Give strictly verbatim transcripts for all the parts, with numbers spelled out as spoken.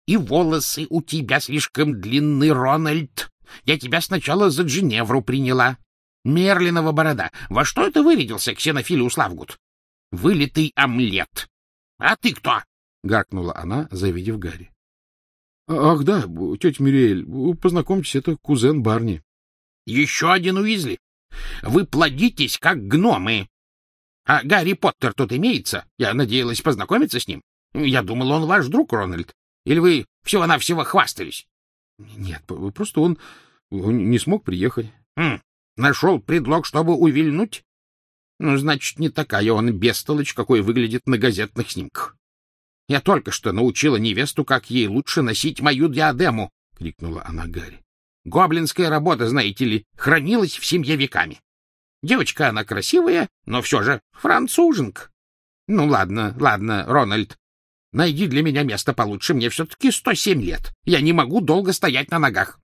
И волосы у тебя слишком длинны, Рональд. Я тебя сначала за Джиневру приняла. Мерлинова борода. Во что это вырядился Ксенофилиус Лавгуд? Вылитый омлет. А ты кто? — гаркнула она, завидев Гарри. — Ах да, тетя Мюриэль, познакомьтесь, это кузен Барни. — Еще один Уизли. Вы плодитесь, как гномы. А Гарри Поттер тут имеется? Я надеялась познакомиться с ним. Я думал, он ваш друг, Рональд. Или вы всего-навсего хвастались? — Нет, просто он, он не смог приехать. Хм, — Нашел предлог, чтобы увильнуть? Ну, значит, не такая он бестолочь, какой выглядит на газетных снимках. — Я только что научила невесту, как ей лучше носить мою диадему, — крикнула она Гарри. — Гоблинская работа, знаете ли, хранилась в семье веками. Девочка она красивая, но все же француженка. Ну, ладно, ладно, Рональд, найди для меня место получше, мне все-таки сто семь лет. Я не могу долго стоять на ногах.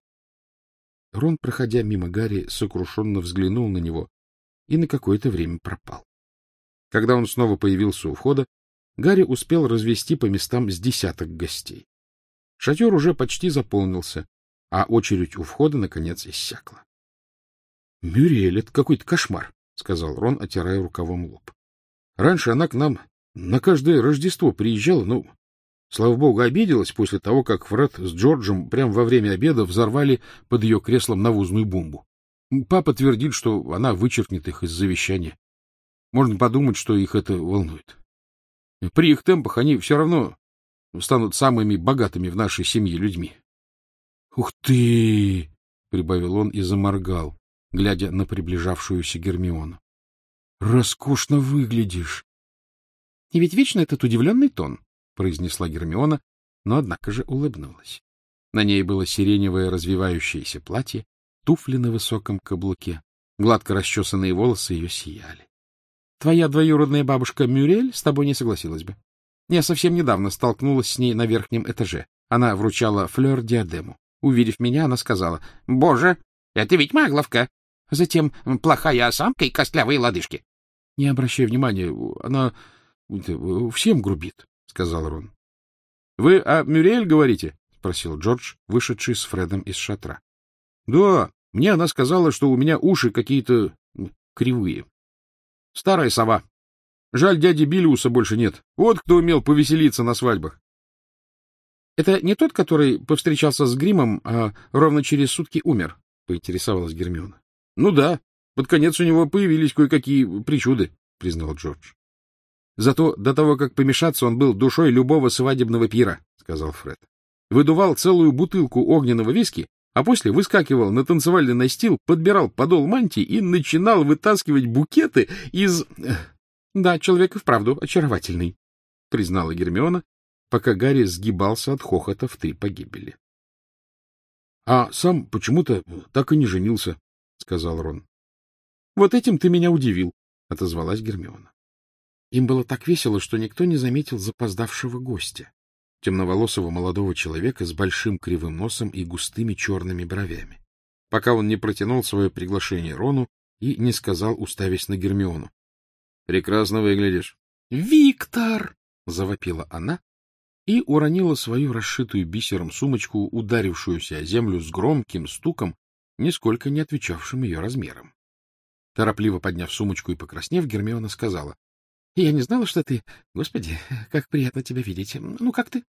Рон, проходя мимо Гарри, сокрушенно взглянул на него и на какое-то время пропал. Когда он снова появился у входа, Гарри успел развести по местам с десяток гостей. Шатер уже почти заполнился, а очередь у входа, наконец, иссякла. — Мюриэль, это какой-то кошмар, — сказал Рон, отирая рукавом лоб. — Раньше она к нам на каждое Рождество приезжала, но, слава богу, обиделась после того, как Фред с Джорджем прямо во время обеда взорвали под ее креслом навозную бомбу. Папа твердит, что она вычеркнет их из завещания. Можно подумать, что их это волнует. При их темпах они все равно станут самыми богатыми в нашей семье людьми. — Ух ты! — прибавил он и заморгал, глядя на приближавшуюся Гермиону. — Роскошно выглядишь! — И ведь вечно этот удивленный тон, — произнесла Гермиона, но, однако же, улыбнулась. На ней было сиреневое развивающееся платье, туфли на высоком каблуке, гладко расчесанные волосы ее сияли. Твоя двоюродная бабушка Мюриэль с тобой не согласилась бы. Я совсем недавно столкнулась с ней на верхнем этаже. Она вручала Флёр диадему. Увидев меня, она сказала: «Боже, это ведь магловка!» Затем плохая осанка и костлявые лодыжки. — Не обращай внимания, она всем грубит, — сказал Рон. — Вы о Мюриэль говорите? — спросил Джордж, вышедший с Фредом из шатра. — Да, мне она сказала, что у меня уши какие-то кривые. Старая сова. Жаль, дяди Билиуса больше нет. Вот кто умел повеселиться на свадьбах. — Это не тот, который повстречался с гримом, а ровно через сутки умер? — поинтересовалась Гермиона. — Ну да, под конец у него появились кое-какие причуды, — признал Джордж. — Зато до того, как помешаться, он был душой любого свадебного пира, — сказал Фред. Выдувал целую бутылку огненного виски, а после выскакивал на танцевальный настил, подбирал подол мантии и начинал вытаскивать букеты из... — Да, человек и вправду очаровательный, — признала Гермиона, пока Гарри сгибался от хохота в три погибели. — А сам почему-то так и не женился, — сказал Рон. — Вот этим ты меня удивил, — отозвалась Гермиона. Им было так весело, что никто не заметил запоздавшего гостя, темноволосого молодого человека с большим кривым носом и густыми черными бровями, пока он не протянул свое приглашение Рону и не сказал, уставясь на Гермиону: — Прекрасно выглядишь. — Виктор! — завопила она и уронила свою расшитую бисером сумочку, ударившуюся о землю с громким стуком, нисколько не отвечавшим ее размерам. Торопливо подняв сумочку и покраснев, Гермиона сказала: — Я не знала, что ты... Господи, как приятно тебя видеть. Ну, как ты?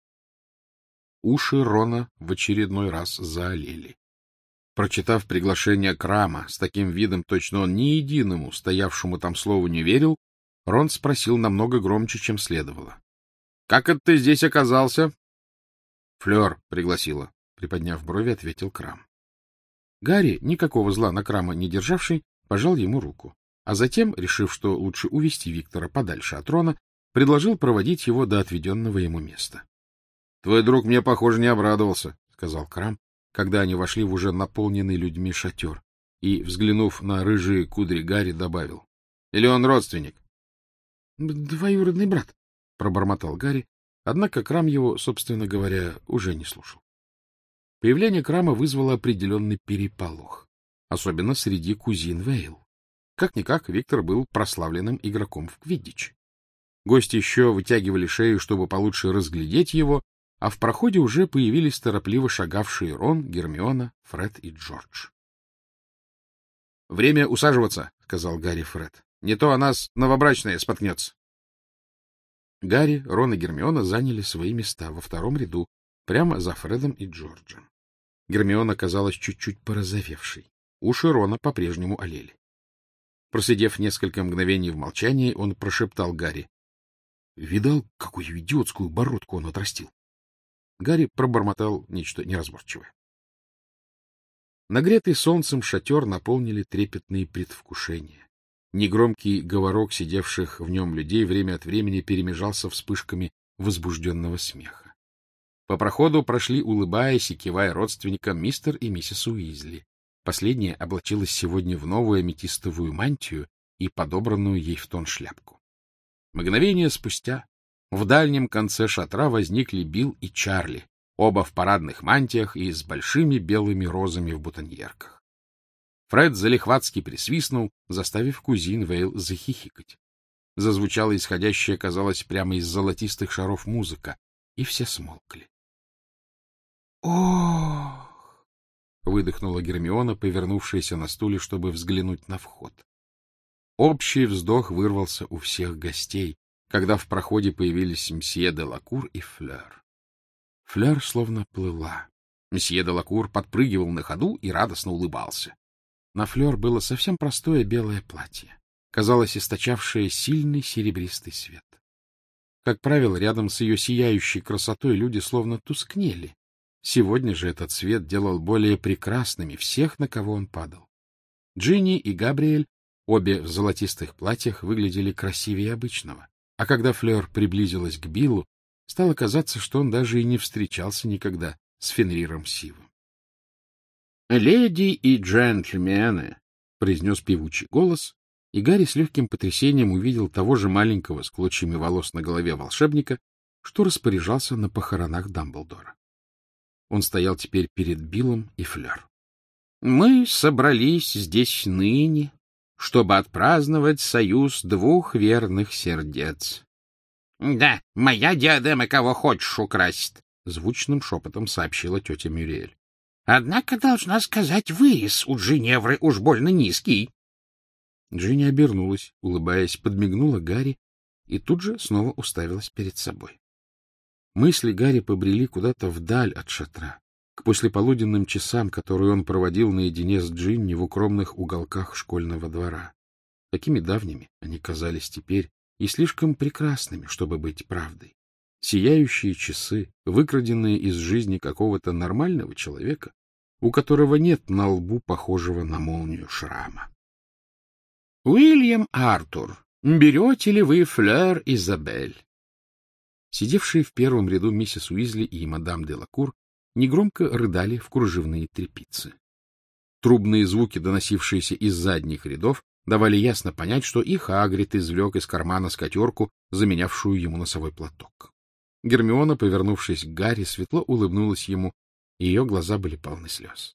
Уши Рона в очередной раз заолели. Прочитав приглашение Крама с таким видом, точно он ни единому стоявшему там слову не верил, Рон спросил намного громче, чем следовало: — Как это ты здесь оказался? — Флёр пригласила, — приподняв брови, ответил Крам. Гарри, никакого зла на Крама не державший, пожал ему руку, а затем, решив, что лучше увести Виктора подальше от Рона, предложил проводить его до отведенного ему места. — Твой друг мне, похоже, не обрадовался, — сказал Крам, когда они вошли в уже наполненный людьми шатер, и, взглянув на рыжие кудри Гарри, добавил: — Или он родственник? — Двоюродный брат, — пробормотал Гарри, однако Крам его, собственно говоря, уже не слушал. Появление Крама вызвало определенный переполох, особенно среди кузин Вейл. Как-никак Виктор был прославленным игроком в квиддич. Гости еще вытягивали шею, чтобы получше разглядеть его, а в проходе уже появились торопливо шагавшие Рон, Гермиона, Фред и Джордж. — Время усаживаться, — сказал Гарри Фред. — Не то о нас новобрачная споткнется. Гарри, Рон и Гермиона заняли свои места во втором ряду, прямо за Фредом и Джорджем. Гермиона казалась чуть-чуть порозовевшей. Уши Рона по-прежнему олели. Просидев несколько мгновений в молчании, он прошептал Гарри: — Видал, какую идиотскую бородку он отрастил? Гарри пробормотал нечто неразборчивое. Нагретый солнцем шатер наполнили трепетные предвкушения. Негромкий говорок сидевших в нем людей время от времени перемежался вспышками возбужденного смеха. По проходу прошли, улыбаясь и кивая родственникам, мистер и миссис Уизли. Последняя облачилась сегодня в новую аметистовую мантию и подобранную ей в тон шляпку. Мгновение спустя в дальнем конце шатра возникли Билл и Чарли, оба в парадных мантиях и с большими белыми розами в бутоньерках. Фред залихватски присвистнул, заставив кузин Вейл захихикать. Зазвучала исходящая, казалось, прямо из золотистых шаров музыка, и все смолкли. — Ох! — выдохнула Гермиона, повернувшаяся на стуле, чтобы взглянуть на вход. Общий вздох вырвался у всех гостей, когда в проходе появились мсье де Лакур и Флёр. Флёр словно плыла. Мсье де Лакур подпрыгивал на ходу и радостно улыбался. На Флёр было совсем простое белое платье, казалось, источавшее сильный серебристый свет. Как правило, рядом с ее сияющей красотой люди словно тускнели. Сегодня же этот свет делал более прекрасными всех, на кого он падал. Джинни и Габриэль, обе в золотистых платьях, выглядели красивее обычного. А когда Флёр приблизилась к Биллу, стало казаться, что он даже и не встречался никогда с Фенриром Сивом. — Леди и джентльмены, — произнес певучий голос, и Гарри с легким потрясением увидел того же маленького с клочьями волос на голове волшебника, что распоряжался на похоронах Дамблдора. Он стоял теперь перед Биллом и Флёр. — Мы собрались здесь ныне, чтобы отпраздновать союз двух верных сердец. — Да, моя диадема кого хочешь украсть, — звучным шепотом сообщила тетя Мюриэль. — Однако, должна сказать, вырез у Джиневры уж больно низкий. Джинни обернулась, улыбаясь, подмигнула Гарри и тут же снова уставилась перед собой. Мысли Гарри побрели куда-то вдаль от шатра, к послеполуденным часам, которые он проводил наедине с Джинни в укромных уголках школьного двора. Такими давними они казались теперь и слишком прекрасными, чтобы быть правдой. Сияющие часы, выкраденные из жизни какого-то нормального человека, у которого нет на лбу похожего на молнию шрама. — Уильям Артур, берете ли вы Флёр Изабель? Сидевшие в первом ряду миссис Уизли и мадам де Лакур негромко рыдали в кружевные тряпицы. Трубные звуки, доносившиеся из задних рядов, давали ясно понять, что и Хагрид извлек из кармана скатерку, заменявшую ему носовой платок. Гермиона, повернувшись к Гарри, светло улыбнулась ему, и ее глаза были полны слез.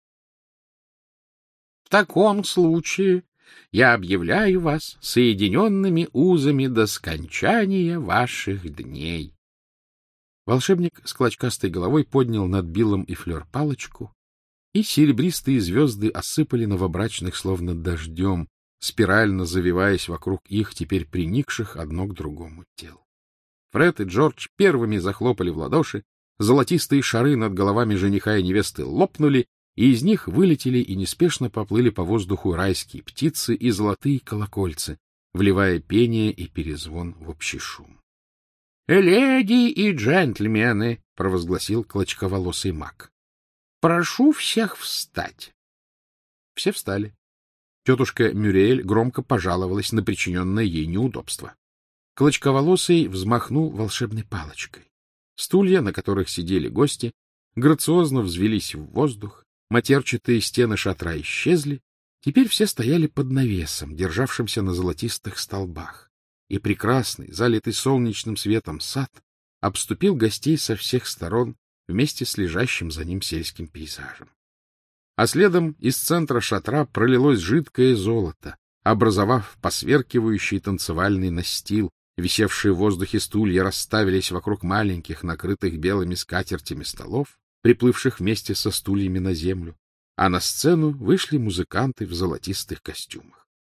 — В таком случае я объявляю вас соединенными узами до скончания ваших дней. Волшебник с клочкастой головой поднял над Биллом и Флёр палочку, и серебристые звезды осыпали новобрачных словно дождем, спирально завиваясь вокруг их, теперь приникших одно к другому тел. Фред и Джордж первыми захлопали в ладоши, золотистые шары над головами жениха и невесты лопнули, и из них вылетели и неспешно поплыли по воздуху райские птицы и золотые колокольцы, вливая пение и перезвон в общий шум. — Леди и джентльмены, — провозгласил клочковолосый маг, — прошу всех встать. Все встали. Тетушка Мюриэль громко пожаловалась на причиненное ей неудобство. Клочковолосый взмахнул волшебной палочкой. Стулья, на которых сидели гости, грациозно взвелись в воздух, матерчатые стены шатра исчезли, теперь все стояли под навесом, державшимся на золотистых столбах, и прекрасный, залитый солнечным светом сад обступил гостей со всех сторон вместе с лежащим за ним сельским пейзажем. А следом из центра шатра пролилось жидкое золото, образовав посверкивающий танцевальный настил, Висевшие в воздухе стулья расставились вокруг маленьких, накрытых белыми скатертями столов, приплывших вместе со стульями на землю, а на сцену вышли музыканты в золотистых костюмах.